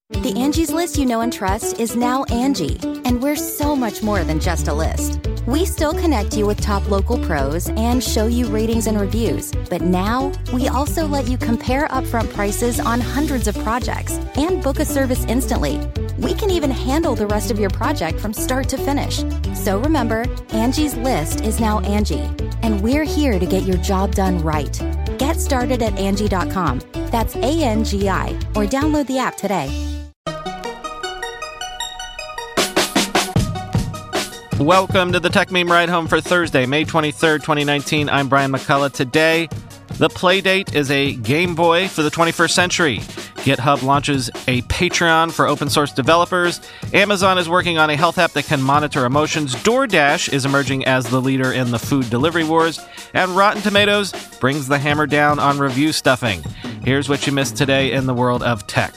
The Angie's List you know and trust is now Angie, and we're so much more than just a list. We still connect you with top local pros and show you ratings and reviews, but now we also let you compare upfront prices on hundreds of projects and book a service instantly. We can even handle the rest of your project from start to finish. So remember, Angie's List is now Angie, and we're here to get your job done right. Get started at Angie.com. That's ANGI, or download the app today. Welcome to the Tech Meme Ride Home for Thursday, May 23rd, 2019. I'm Brian McCullough. Today, the Playdate is a Game Boy for the 21st century. GitHub launches a Patreon for open source developers. Amazon is working on a health app that can monitor emotions. DoorDash is emerging as the leader in the food delivery wars. And Rotten Tomatoes brings the hammer down on review stuffing. Here's what you missed today in the world of tech.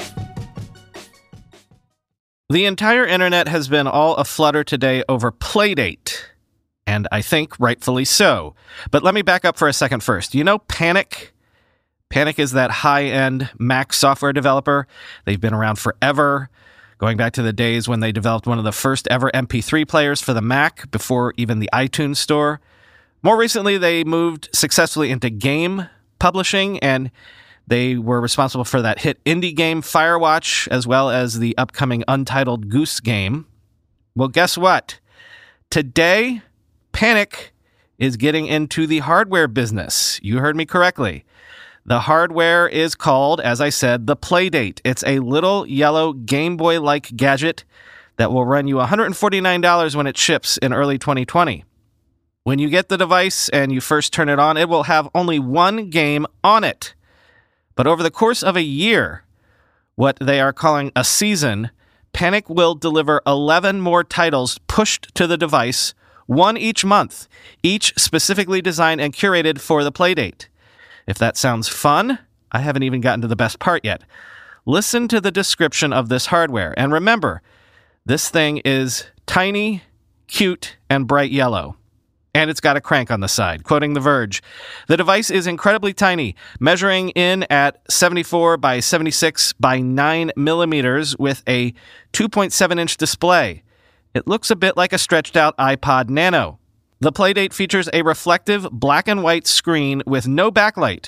The entire internet has been all aflutter today over Playdate, and I think rightfully so. But let me back up for a second first. You know Panic? Panic is that high-end Mac software developer. They've been around forever, going back to the days when they developed one of the first ever MP3 players for the Mac before even the iTunes Store. More recently, they moved successfully into game publishing, and they were responsible for that hit indie game Firewatch, as well as the upcoming Untitled Goose Game. Well, guess what? Today, Panic is getting into the hardware business. You heard me correctly. The hardware is called, as I said, the Playdate. It's a little yellow Game Boy-like gadget that will run you $149 when it ships in early 2020. When you get the device and you first turn it on, it will have only one game on it. But over the course of a year, what they are calling a season, Panic will deliver 11 more titles pushed to the device, one each month, each specifically designed and curated for the Playdate. If that sounds fun, I haven't even gotten to the best part yet. Listen to the description of this hardware. And remember, this thing is tiny, cute, and bright yellow. And it's got a crank on the side. Quoting The Verge, the device is incredibly tiny, measuring in at 74 by 76 by 9 millimeters with a 2.7-inch display. It looks a bit like a stretched-out iPod Nano. The Playdate features a reflective black and white screen with no backlight,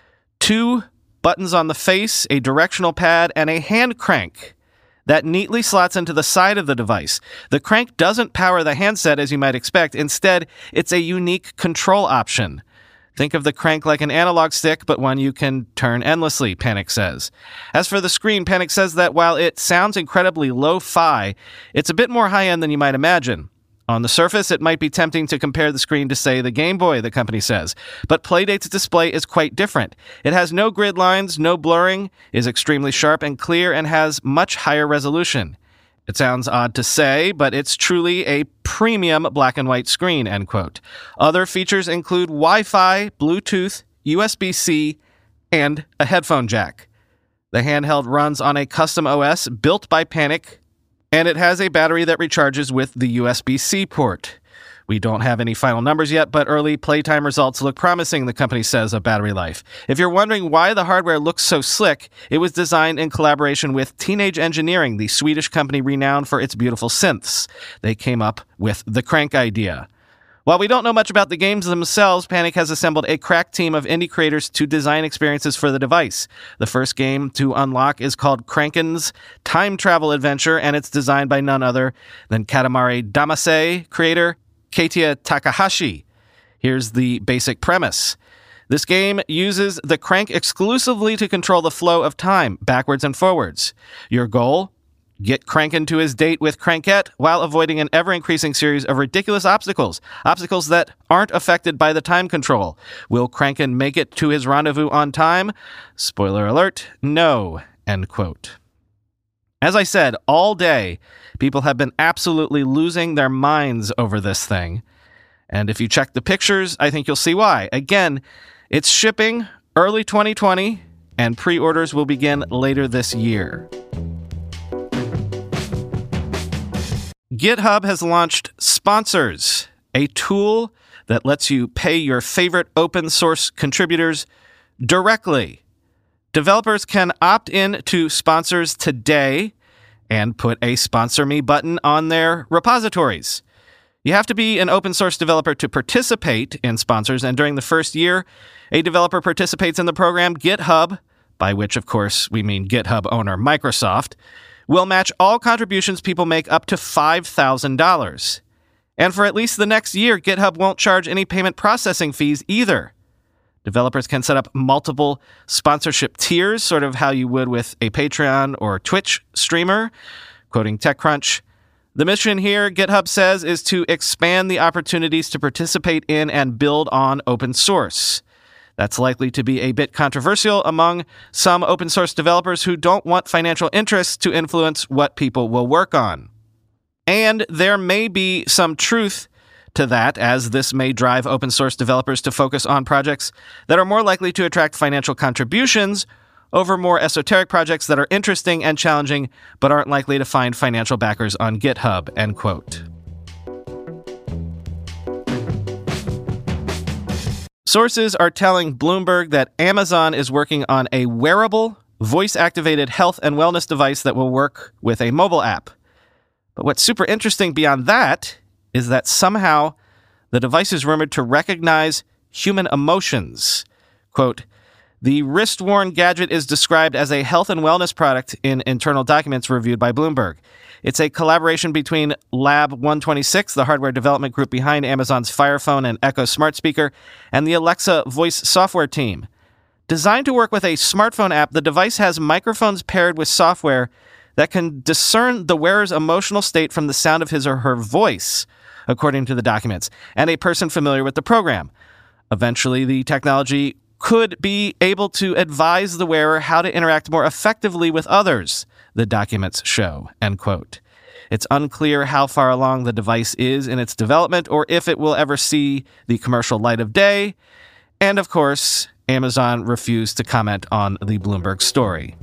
2 buttons on the face, a directional pad, and a hand crank that neatly slots into the side of the device. The crank doesn't power the handset as you might expect. Instead, it's a unique control option. Think of the crank like an analog stick, but one you can turn endlessly, Panic says. As for the screen, Panic says that while it sounds incredibly lo-fi, it's a bit more high-end than you might imagine. On the surface, it might be tempting to compare the screen to, say, the Game Boy, the company says. But Playdate's display is quite different. It has no grid lines, no blurring, is extremely sharp and clear, and has much higher resolution. It sounds odd to say, but it's truly a premium black and white screen, end quote. Other features include Wi-Fi, Bluetooth, USB-C, and a headphone jack. The handheld runs on a custom OS built by Panic, and it has a battery that recharges with the USB-C port. We don't have any final numbers yet, but early playtime results look promising, the company says, of battery life. If you're wondering why the hardware looks so slick, it was designed in collaboration with Teenage Engineering, the Swedish company renowned for its beautiful synths. They came up with the crank idea. While we don't know much about the games themselves, Panic has assembled a crack team of indie creators to design experiences for the device. The first game to unlock is called Kraken's Time Travel Adventure, and it's designed by none other than Katamari Damacy creator Katia Takahashi. Here's the basic premise. This game uses the crank exclusively to control the flow of time, backwards and forwards. Your goal? Get Kranken to his date with Krankette while avoiding an ever-increasing series of ridiculous obstacles that aren't affected by the time control. Will Kranken make it to his rendezvous on time? Spoiler alert, no, end quote. As I said, all day, people have been absolutely losing their minds over this thing. And if you check the pictures, I think you'll see why. Again, it's shipping early 2020, and pre-orders will begin later this year. GitHub has launched Sponsors, a tool that lets you pay your favorite open source contributors directly. Developers can opt in to sponsors today and put a Sponsor Me button on their repositories. You have to be an open source developer to participate in sponsors, and during the first year, a developer participates in the program. GitHub, by which, of course, we mean GitHub owner Microsoft, will match all contributions people make up to $5,000. And for at least the next year, GitHub won't charge any payment processing fees either. Developers can set up multiple sponsorship tiers, sort of how you would with a Patreon or Twitch streamer, quoting TechCrunch. The mission here, GitHub says, is to expand the opportunities to participate in and build on open source. That's likely to be a bit controversial among some open source developers who don't want financial interests to influence what people will work on. And there may be some truth to that, as this may drive open source developers to focus on projects that are more likely to attract financial contributions over more esoteric projects that are interesting and challenging but aren't likely to find financial backers on GitHub, end quote. Sources are telling Bloomberg that Amazon is working on a wearable, voice-activated health and wellness device that will work with a mobile app. But what's super interesting beyond that is that somehow the device is rumored to recognize human emotions. Quote, the wrist-worn gadget is described as a health and wellness product in internal documents reviewed by Bloomberg. It's a collaboration between Lab 126, the hardware development group behind Amazon's Fire Phone and Echo smart speaker, and the Alexa voice software team. Designed to work with a smartphone app, the device has microphones paired with software that can discern the wearer's emotional state from the sound of his or her voice, according to the documents, and a person familiar with the program. Eventually, the technology could be able to advise the wearer how to interact more effectively with others, the documents show, end quote. It's unclear how far along the device is in its development or if it will ever see the commercial light of day. And of course, Amazon refused to comment on the Bloomberg story.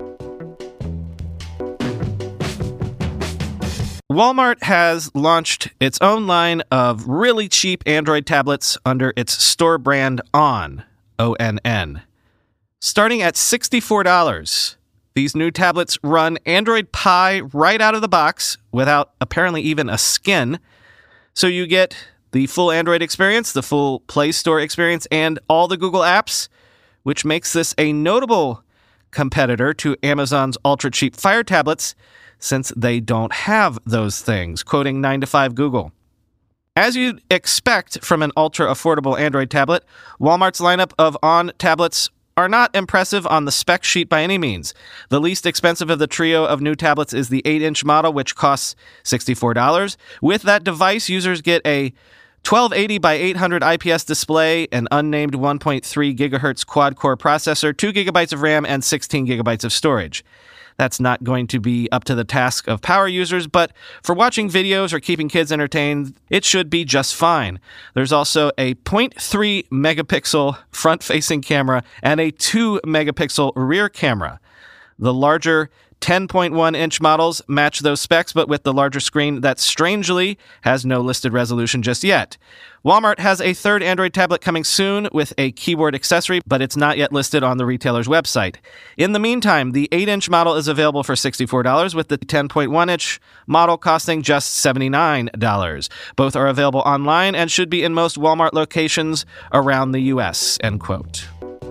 Walmart has launched its own line of really cheap Android tablets under its store brand ONN, O-N-N. Starting at $64, these new tablets run Android Pie right out of the box without apparently even a skin. So you get the full Android experience, the full Play Store experience, and all the Google apps, which makes this a notable competitor to Amazon's ultra-cheap Fire tablets, since they don't have those things, quoting 9to5 Google. As you'd expect from an ultra-affordable Android tablet, Walmart's lineup of ONN tablets are not impressive on the spec sheet by any means. The least expensive of the trio of new tablets is the 8-inch model, which costs $64. With that device, users get a 1280 by 800 IPS display, an unnamed 1.3 gigahertz quad-core processor, 2 gigabytes of RAM, and 16 gigabytes of storage. That's not going to be up to the task of power users, but for watching videos or keeping kids entertained, it should be just fine. There's also a 0.3 megapixel front-facing camera and a 2 megapixel rear camera. The larger 10.1-inch models match those specs, but with the larger screen that strangely has no listed resolution just yet. Walmart has a third Android tablet coming soon with a keyboard accessory, but it's not yet listed on the retailer's website. In the meantime, the 8-inch model is available for $64, with the 10.1-inch model costing just $79. Both are available online and should be in most Walmart locations around the U.S., end quote.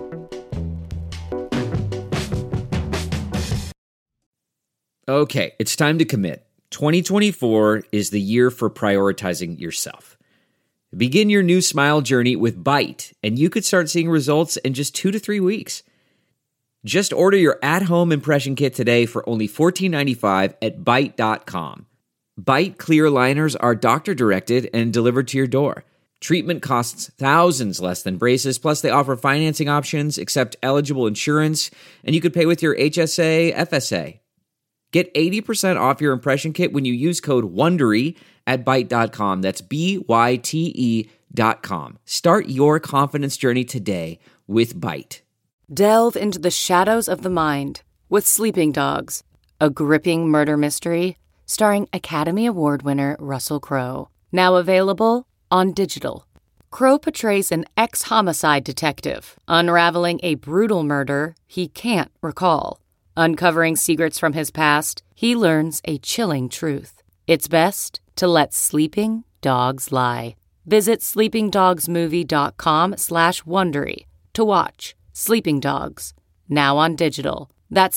Okay, it's time to commit. 2024 is the year for prioritizing yourself. Begin your new smile journey with Byte, and you could start seeing results in just 2 to 3 weeks. Just order your at-home impression kit today for only $14.95 at Byte.com. Byte clear liners are doctor-directed and delivered to your door. Treatment costs thousands less than braces, plus they offer financing options, accept eligible insurance, and you could pay with your HSA, FSA. Get 80% off your impression kit when you use code WONDERY at Byte.com. That's BYTE.com. Start your confidence journey today with Byte. Delve into the shadows of the mind with Sleeping Dogs, a gripping murder mystery starring Academy Award winner Russell Crowe. Now available on digital. Crowe portrays an ex-homicide detective unraveling a brutal murder he can't recall. Uncovering secrets from his past, he learns a chilling truth. It's best to let sleeping dogs lie. Visit sleepingdogsmovie.com/Wondery to watch Sleeping Dogs, now on digital. That's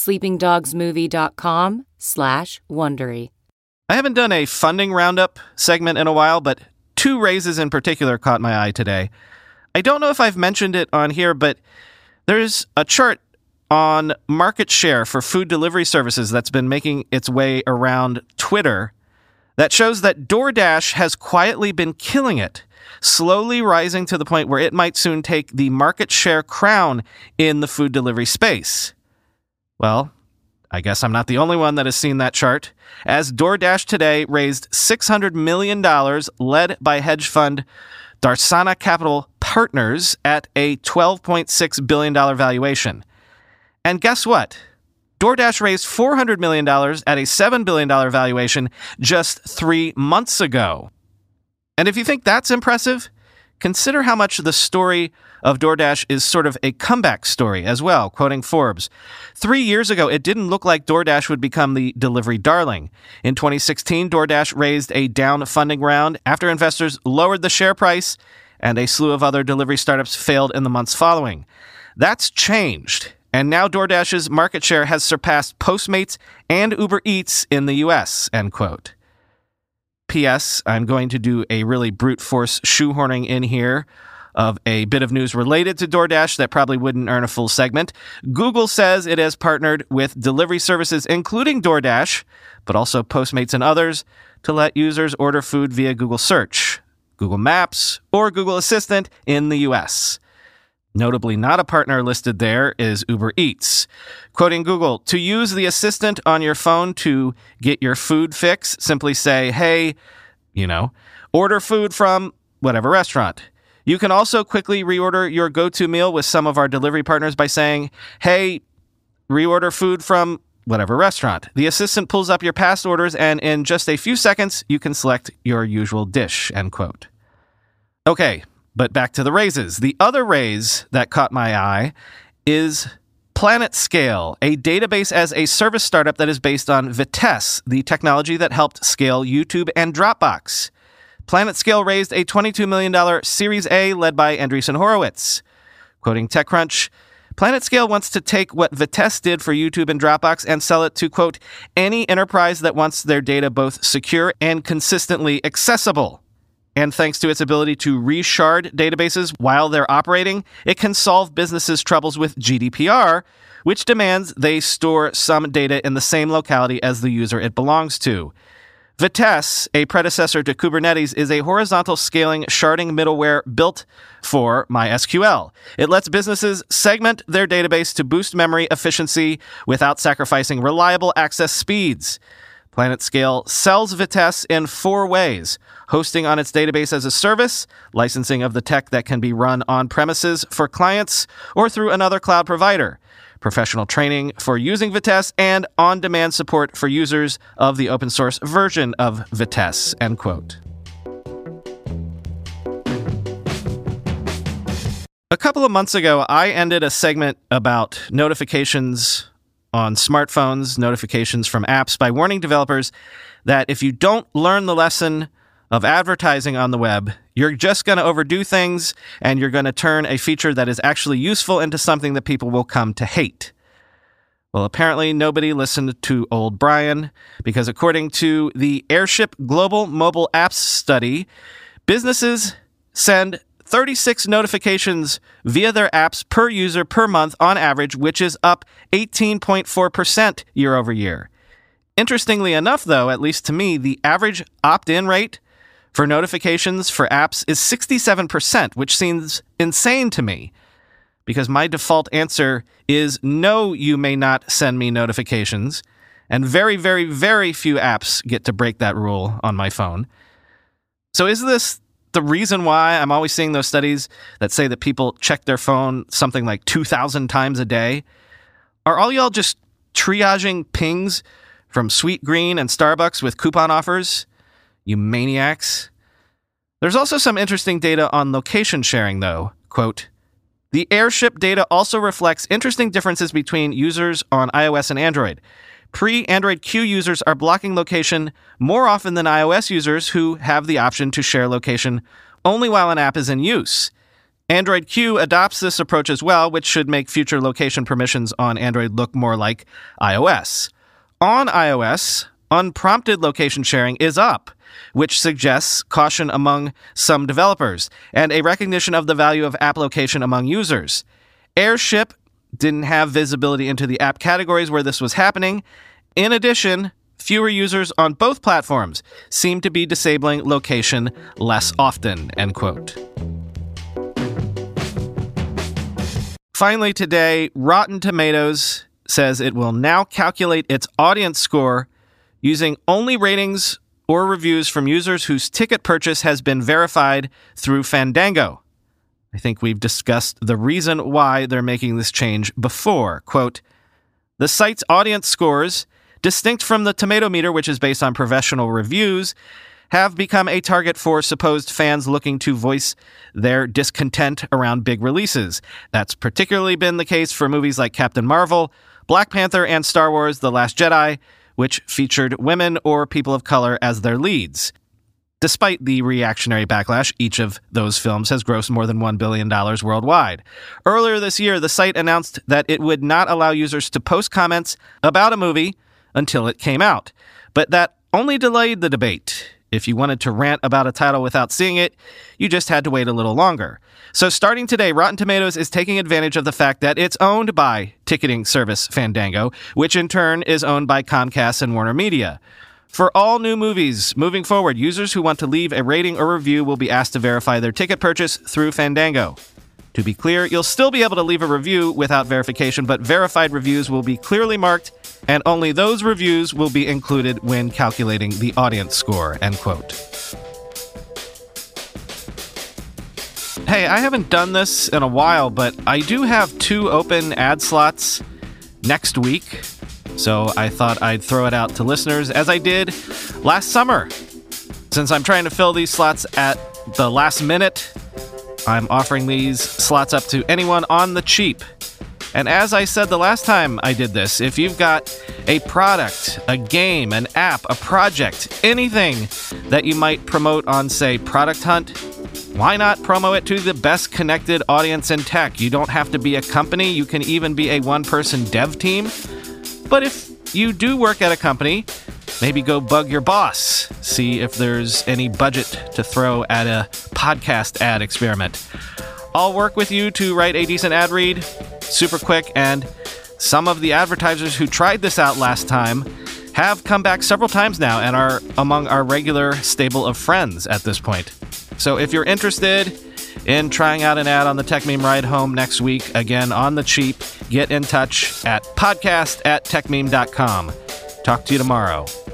sleepingdogsmovie.com/Wondery. I haven't done a funding roundup segment in a while, but 2 raises in particular caught my eye today. I don't know if I've mentioned it on here, but there's a chart on market share for food delivery services that's been making its way around Twitter that shows that DoorDash has quietly been killing it, slowly rising to the point where it might soon take the market share crown in the food delivery space. Well, I guess I'm not the only one that has seen that chart, as DoorDash today raised $600 million, led by hedge fund Darsana Capital Partners at a $12.6 billion valuation. And guess what? DoorDash raised $400 million at a $7 billion valuation just 3 months ago. And if you think that's impressive, consider how much the story of DoorDash is sort of a comeback story as well, quoting Forbes. 3 years ago, it didn't look like DoorDash would become the delivery darling. In 2016, DoorDash raised a down funding round after investors lowered the share price, and a slew of other delivery startups failed in the months following. That's changed, and now DoorDash's market share has surpassed Postmates and Uber Eats in the U.S., end quote. P.S. I'm going to do a really brute force shoehorning in here of a bit of news related to DoorDash that probably wouldn't earn a full segment. Google says it has partnered with delivery services, including DoorDash, but also Postmates and others, to let users order food via Google Search, Google Maps, or Google Assistant in the U.S. Notably not a partner listed there is Uber Eats. Quoting Google, to use the assistant on your phone to get your food fix, simply say, hey, order food from whatever restaurant. You can also quickly reorder your go-to meal with some of our delivery partners by saying, hey, reorder food from whatever restaurant. The assistant pulls up your past orders, and in just a few seconds, you can select your usual dish, end quote. Okay, but back to the raises. The other raise that caught my eye is PlanetScale, a database as a service startup that is based on Vitess, the technology that helped scale YouTube and Dropbox. PlanetScale raised a $22 million Series A led by Andreessen Horowitz. Quoting TechCrunch, PlanetScale wants to take what Vitess did for YouTube and Dropbox and sell it to, quote, any enterprise that wants their data both secure and consistently accessible. And thanks to its ability to reshard databases while they're operating, it can solve businesses' troubles with GDPR, which demands they store some data in the same locality as the user it belongs to. Vitess, a predecessor to Kubernetes, is a horizontal scaling sharding middleware built for MySQL. It lets businesses segment their database to boost memory efficiency without sacrificing reliable access speeds. PlanetScale sells Vitess in 4 ways: hosting on its database as a service, licensing of the tech that can be run on premises for clients or through another cloud provider, professional training for using Vitess, and on-demand support for users of the open-source version of Vitess, end quote. A couple of months ago, I ended a segment about notifications on smartphones, notifications from apps, by warning developers that if you don't learn the lesson of advertising on the web, you're just going to overdo things, and you're going to turn a feature that is actually useful into something that people will come to hate. Well, apparently nobody listened to old Brian, because according to the Airship Global Mobile Apps Study, businesses send 36 notifications via their apps per user per month on average, which is up 18.4% year over year. Interestingly enough, though, at least to me, the average opt-in rate for notifications for apps is 67%, which seems insane to me, because my default answer is no, you may not send me notifications, and very, very, very few apps get to break that rule on my phone. So is this the reason why I'm always seeing those studies that say that people check their phone something like 2,000 times a day? Are all y'all just triaging pings from Sweet Green and Starbucks with coupon offers? You maniacs. There's also some interesting data on location sharing, though. Quote, the Airship data also reflects interesting differences between users on iOS and Android. Pre-Android Q users are blocking location more often than iOS users who have the option to share location only while an app is in use. Android Q adopts this approach as well, which should make future location permissions on Android look more like iOS. On iOS, unprompted location sharing is up, which suggests caution among some developers and a recognition of the value of app location among users. Airship didn't have visibility into the app categories where this was happening. In addition, fewer users on both platforms seem to be disabling location less often, end quote. Finally today, Rotten Tomatoes says it will now calculate its audience score using only ratings or reviews from users whose ticket purchase has been verified through Fandango. I think we've discussed the reason why they're making this change before. Quote, the site's audience scores, distinct from the Tomato Meter, which is based on professional reviews, have become a target for supposed fans looking to voice their discontent around big releases. That's particularly been the case for movies like Captain Marvel, Black Panther, and Star Wars: The Last Jedi, which featured women or people of color as their leads. Despite the reactionary backlash, each of those films has grossed more than $1 billion worldwide. Earlier this year, the site announced that it would not allow users to post comments about a movie until it came out. But that only delayed the debate. If you wanted to rant about a title without seeing it, you just had to wait a little longer. So starting today, Rotten Tomatoes is taking advantage of the fact that it's owned by ticketing service Fandango, which in turn is owned by Comcast and Warner Media. For all new movies moving forward, users who want to leave a rating or review will be asked to verify their ticket purchase through Fandango. To be clear, you'll still be able to leave a review without verification, but verified reviews will be clearly marked, and only those reviews will be included when calculating the audience score, end quote. Hey, I haven't done this in a while, but I do have 2 open ad slots next week. So I thought I'd throw it out to listeners as I did last summer. Since I'm trying to fill these slots at the last minute, I'm offering these slots up to anyone on the cheap. And as I said the last time I did this, if you've got a product, a game, an app, a project, anything that you might promote on, say, Product Hunt, why not promo it to the best connected audience in tech? You don't have to be a company. You can even be a one-person dev team. But if you do work at a company, maybe go bug your boss. See if there's any budget to throw at a podcast ad experiment. I'll work with you to write a decent ad read, super quick, and some of the advertisers who tried this out last time have come back several times now and are among our regular stable of friends at this point. So if you're interested in trying out an ad on the TechMeme Ride Home next week, again, on the cheap, get in touch at podcast@techmeme.com. Talk to you tomorrow.